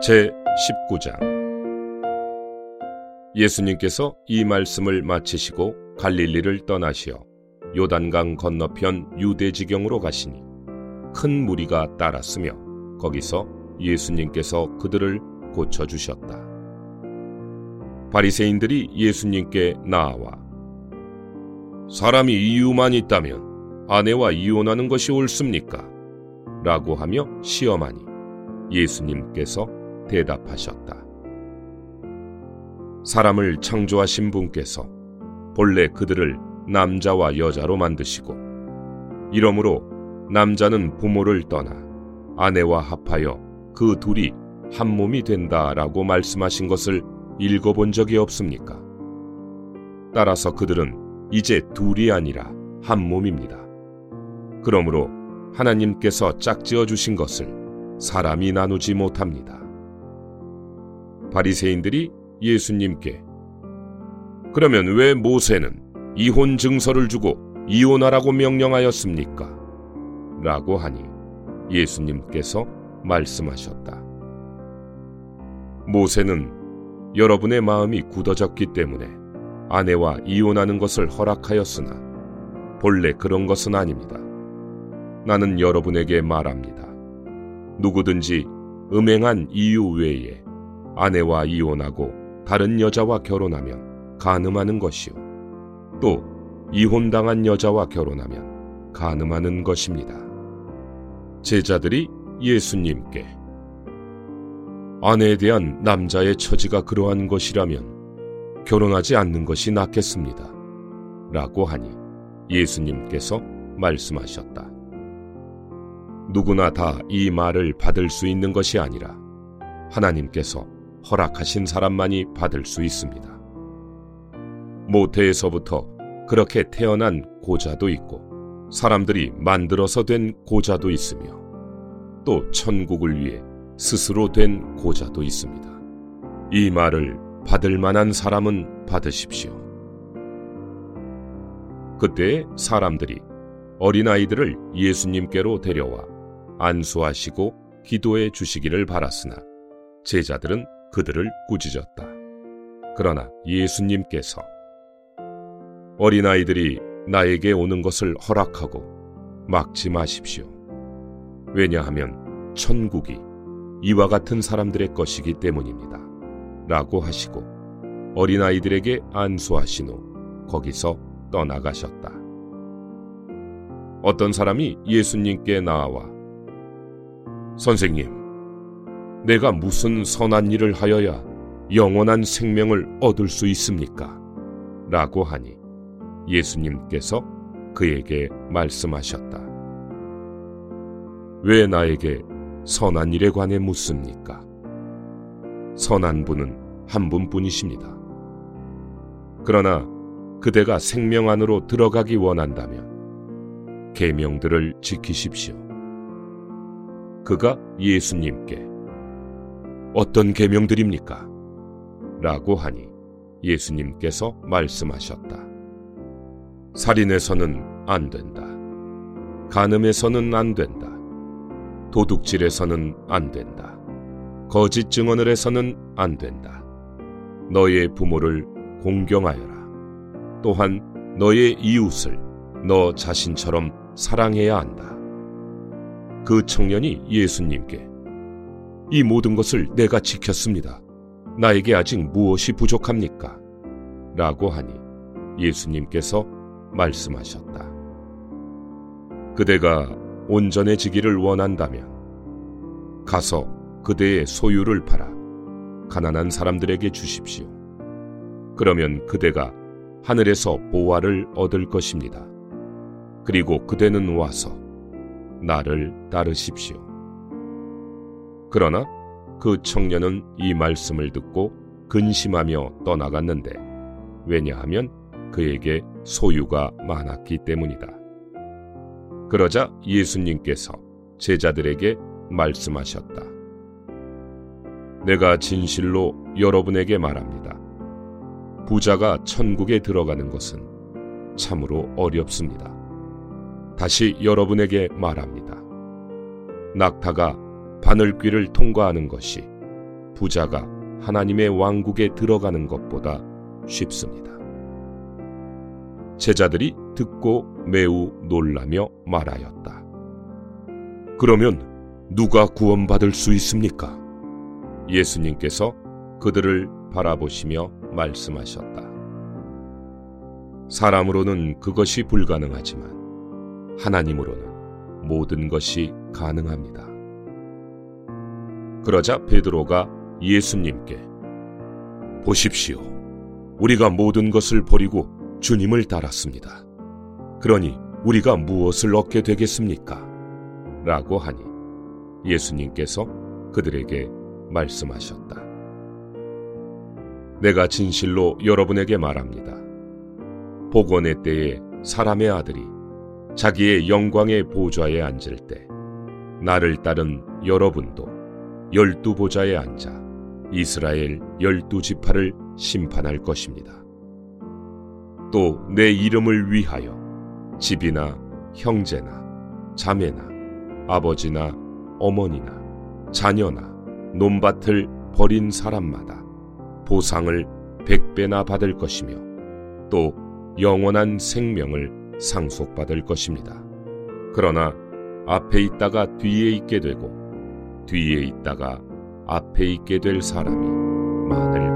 제19장. 예수님께서 이 말씀을 마치시고 갈릴리를 떠나시어 요단강 건너편 유대지경으로 가시니 큰 무리가 따랐으며 거기서 예수님께서 그들을 고쳐주셨다. 바리새인들이 예수님께 나아와 사람이 이유만 있다면 아내와 이혼하는 것이 옳습니까? 라고 하며 시험하니 예수님께서 대답하셨다. 사람을 창조하신 분께서 본래 그들을 남자와 여자로 만드시고 이러므로 남자는 부모를 떠나 아내와 합하여 그 둘이 한 몸이 된다라고 말씀하신 것을 읽어본 적이 없습니까? 따라서 그들은 이제 둘이 아니라 한 몸입니다. 그러므로 하나님께서 짝지어 주신 것을 사람이 나누지 못합니다. 바리새인들이 예수님께 그러면 왜 모세는 이혼 증서를 주고 이혼하라고 명령하였습니까? 라고 하니 예수님께서 말씀하셨다. 모세는 여러분의 마음이 굳어졌기 때문에 아내와 이혼하는 것을 허락하였으나 본래 그런 것은 아닙니다. 나는 여러분에게 말합니다. 누구든지 음행한 이유 외에 아내와 이혼하고 다른 여자와 결혼하면 간음하는 것이요 또 이혼당한 여자와 결혼하면 간음하는 것입니다. 제자들이 예수님께 아내에 대한 남자의 처지가 그러한 것이라면 결혼하지 않는 것이 낫겠습니다. 라고 하니 예수님께서 말씀하셨다. 누구나 다 이 말을 받을 수 있는 것이 아니라 하나님께서 허락하신 사람만이 받을 수 있습니다. 모태에서부터 그렇게 태어난 고자도 있고 사람들이 만들어서 된 고자도 있으며 또 천국을 위해 스스로 된 고자도 있습니다. 이 말을 받을 만한 사람은 받으십시오. 그때 사람들이 어린아이들을 예수님께로 데려와 안수하시고 기도해 주시기를 바랐으나 제자들은 그들을 꾸짖었다. 그러나 예수님께서 어린아이들이 나에게 오는 것을 허락하고 막지 마십시오. 왜냐하면 천국이 이와 같은 사람들의 것이기 때문입니다. 라고 하시고 어린아이들에게 안수하신 후 거기서 떠나가셨다. 어떤 사람이 예수님께 나와 선생님, 내가 무슨 선한 일을 하여야 영원한 생명을 얻을 수 있습니까? 라고 하니 예수님께서 그에게 말씀하셨다. 왜 나에게 선한 일에 관해 묻습니까? 선한 분은 한 분뿐이십니다. 그러나 그대가 생명 안으로 들어가기 원한다면 계명들을 지키십시오. 그가 예수님께 어떤 계명들입니까? 라고 하니 예수님께서 말씀하셨다. 살인해서는 안 된다. 간음해서는 안 된다. 도둑질해서는 안 된다. 거짓 증언을 해서는 안 된다. 너의 부모를 공경하여라. 또한 너의 이웃을 너 자신처럼 사랑해야 한다. 그 청년이 예수님께 이 모든 것을 내가 지켰습니다. 나에게 아직 무엇이 부족합니까? 라고 하니 예수님께서 말씀하셨다. 그대가 온전해지기를 원한다면 가서 그대의 소유를 팔아 가난한 사람들에게 주십시오. 그러면 그대가 하늘에서 보화를 얻을 것입니다. 그리고 그대는 와서 나를 따르십시오. 그러나 그 청년은 이 말씀을 듣고 근심하며 떠나갔는데 왜냐하면 그에게 소유가 많았기 때문이다. 그러자 예수님께서 제자들에게 말씀하셨다. 내가 진실로 여러분에게 말합니다. 부자가 천국에 들어가는 것은 참으로 어렵습니다. 다시 여러분에게 말합니다. 낙타가 바늘귀를 통과하는 것이 부자가 하나님의 왕국에 들어가는 것보다 쉽습니다. 제자들이 듣고 매우 놀라며 말하였다. 그러면 누가 구원받을 수 있습니까? 예수님께서 그들을 바라보시며 말씀하셨다. 사람으로는 그것이 불가능하지만 하나님으로는 모든 것이 가능합니다. 그러자 베드로가 예수님께 보십시오. 우리가 모든 것을 버리고 주님을 따랐습니다. 그러니 우리가 무엇을 얻게 되겠습니까? 라고 하니 예수님께서 그들에게 말씀하셨다. 내가 진실로 여러분에게 말합니다. 복원의 때에 사람의 아들이 자기의 영광의 보좌에 앉을 때 나를 따른 여러분도 12보좌에 앉아 이스라엘 12지파를 심판할 것입니다. 또 내 이름을 위하여 집이나 형제나 자매나 아버지나 어머니나 자녀나 논밭을 버린 사람마다 보상을 100배나 받을 것이며 또 영원한 생명을 상속받을 것입니다. 그러나 앞에 있다가 뒤에 있게 되고 뒤에 있다가 앞에 있게 될 사람이 많을